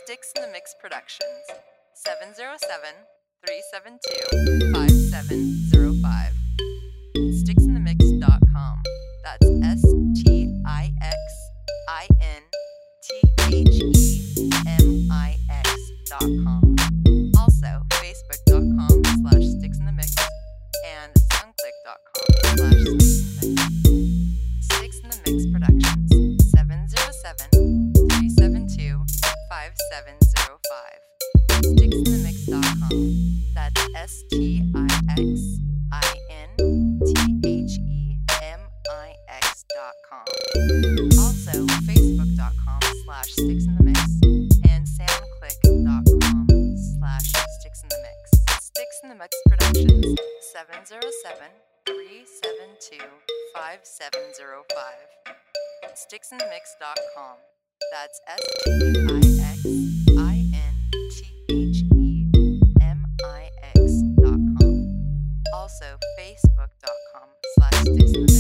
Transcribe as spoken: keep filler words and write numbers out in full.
Sticks in the Mix Productions, seven zero seven, three seven two, five seven zero five. sticks in the mix dot com. That's S T I X I N T H E M I X dot com. Also, facebook dot com slash sticks in the mix and soundclick dot com slash sticks in the mix. Sticks in the Mix Productions, seven zero seven, three seven two, five seven zero five. sticks in the mix dot com. That's S T I X I N T H E M I X dot com. Also, facebook dot com slash sticks in the mix and soundclick dot com slash sticks in the mix. Sticks in the Mix Productions, seven zero seven, three seven two, five seven zero five. sticks in the mix dot com. That's S T I X I N T H E M I X dot com. Also, facebook dot com slash sticks in the mix.